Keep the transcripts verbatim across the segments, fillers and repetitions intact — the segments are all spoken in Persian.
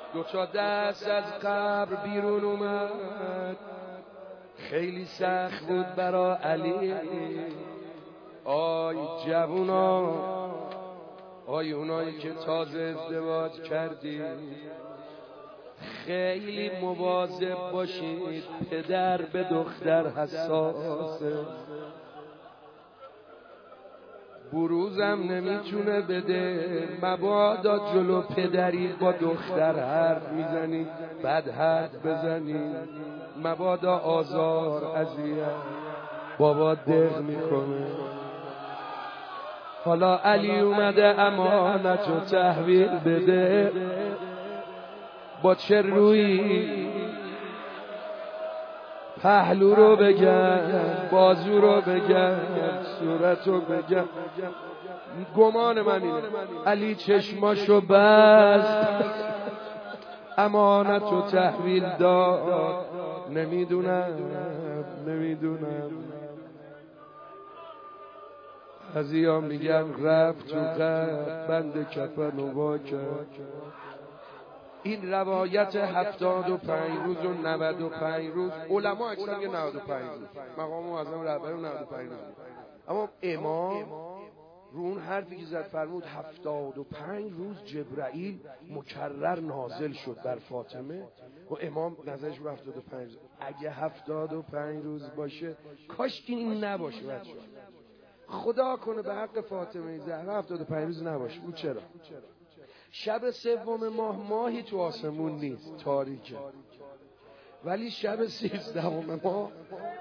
دو تا دست از قبر بیرون اومد، خیلی سخت بود برا علی. آی جوونا، آی اونایی که تازه ازدواج کردی، خیلی مواظب باشید. پدر به دختر حساسه، بروزم نمیتونه بده. مبادا جلو پدری با دختر حرف میزنی، بد حرف بزنی، مبادا آزار اذیت بابا دق میکنه. حالا علی اومده امانت رو تحویل بده. با چه روی؟ پهلو رو بگم، بازو رو بگم، صورت رو بگم. گمان من اینه علی چشماشو بست، امانت رو تحویل داد. نمیدونم نمیدونم ازیا میگن رفت تو قبر، بند کفن و وا کرد. این روایت هفتاد و پنج روز و نود و پنج روز، علما اکثر میگن نود و پنج روز، مقام معظم رهبری نود و پنج روز، اما امام رو اون حرفی که زد فرمود هفتاد و پنج روز جبرائیل مکرر نازل شد بر فاطمه و امام نظرش رو هفتاد و پنج روز. اگه هفتاد و پنج روز باشه کاش این نباشه بچه، خدا کنه به حق فاطمه زهرا هفتاد و پنج روز نباشه. او چرا؟ شب سوم ماه ماهی تو آسمون نیست، تاریکه، ولی شب سیزدهم ماه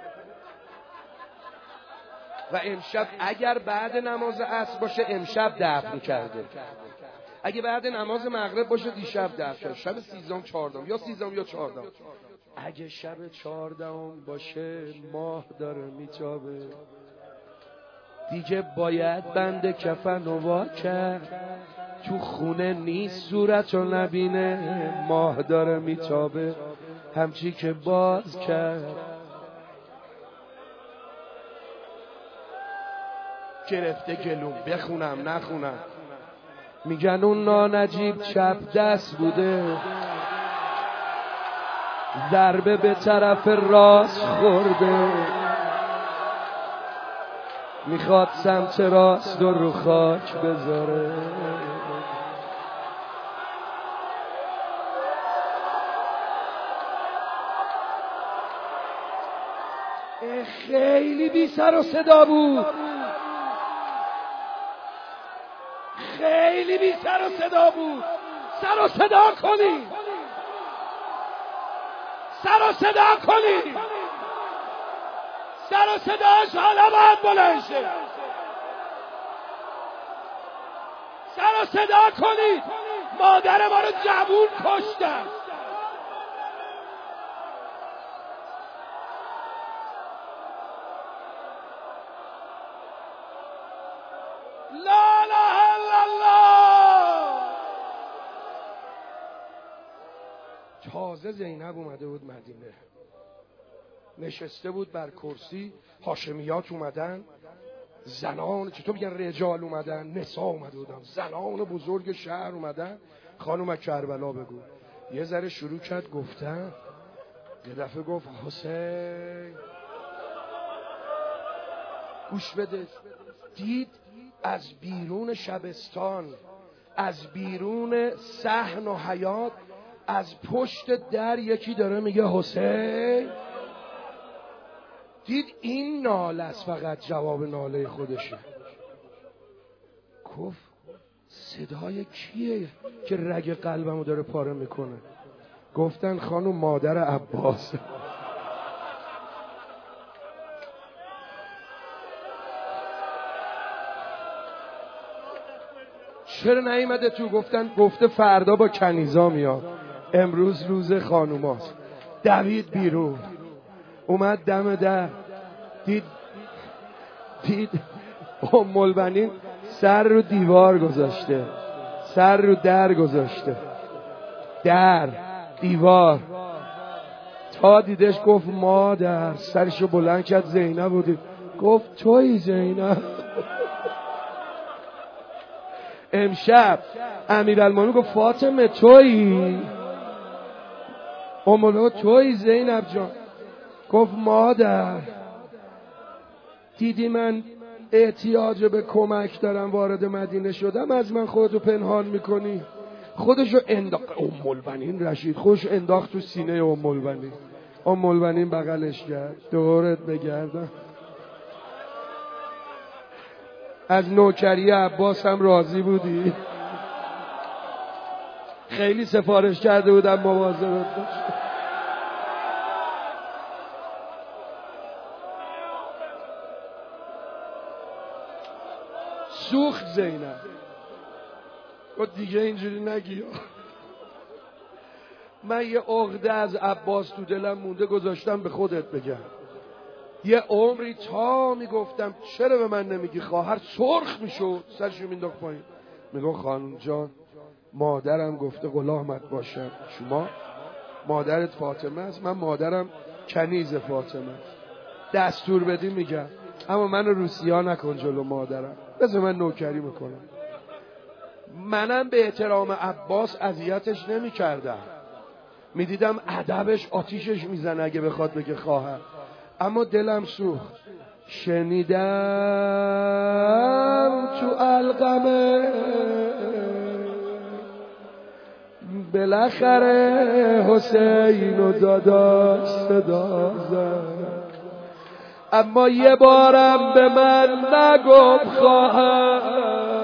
و امشب اگر بعد نماز عصر باشه امشب دفن کرده، اگه بعد نماز مغرب باشه دیشب دفن کرده. شب سیزدهم چهاردهم یا سیزدهم یا چهاردهم. اگه شب چهاردهم باشه ماه داره میتابه، دیگه باید بند کفن و وا کرد. تو خونه نیست صورت رو نبینه، ماه داره میتابه همچی که باز کرد. گرفته گلوم، بخونم نخونم. میگن اون نانجیب چپ دست بوده، ضربه به طرف راست خورده، میخواد سمت راست و رو خاک بذاره. خیلی بی سر و صدا بود، خیلی بی سر و صدا بود. سر و صدا کنی، سر و صدا کنی، سر و صداش حالا باید بلند شه. سر و صدا کنی، مادر ما رو جوون کشتن. لا اله الا الله. تازه زینب اومده بود مدینه، نشسته بود بر کرسی، هاشمیات اومدن، زنان چطور میگن رجال اومدن، نساء اومده بودن، زنان بزرگ شهر اومدن. خانم کربلا بگو. یه ذره شروع کرد گفتن، یه دفعه گفت حسین. گوش بده، دید از بیرون شبستان، از بیرون صحن و حیات، از پشت در یکی داره میگه حسین. دید این ناله است، فقط جواب ناله خودشه. گفت صدای کیه که رگ قلبمو داره پاره میکنه؟ گفتن خانم مادر عباس. چرا نیومده تو؟ گفتن گفته فردا با کنیزا میاد، امروز روز خانوماست. دوید بیرون، اومد دم در، دید دید ام البنین سر رو دیوار گذاشته، سر رو در گذاشته، در دیوار. تا دیدش گفت مادر، سرشو بلند کرد، زینب بودی. گفت تویی زینب. امشب امیرالمومنین گفت فاطمه تویی؟ امولو توی زینب جان. گفت مادر دیدی من احتیاج به کمک دارم وارد مدینه شدم، از من خودتو پنهان میکنی؟ خودشو انداخت ام البنین، رشید خوش انداخت تو سینه ام البنین. ام البنین بغلش کرد. دورت بگردم. از نوکری عباس هم راضی بودی؟ خیلی سفارش کرده بودم مواظبت باش. سوخت زینب. گفت دیگه اینجوری نگی. من یه عقده از عباس تو دلم مونده، گذاشتم به خودت بگم. یه عمری تا میگفتم چرا به من نمیگی خواهر، سرخ میشد، سرشو مینداخت پایین. میگو خانم جان مادرم گفته غلامت باشم. شما مادرت فاطمه است، من مادرم کنیز فاطمه است. دستور بدی میگم، اما منو روسیا نکن جلو مادرم، بذار من نوکری میکنم. منم به احترام عباس اذیتش نمیکردم، میدیدم ادبش آتیشش میزنه اگه بخواد بگه خواهر، اما دلم سوخت. شنیدم تو القمه بالاخره حسین و داداش صدا زد، اما یه بارم به من نگفت خواهر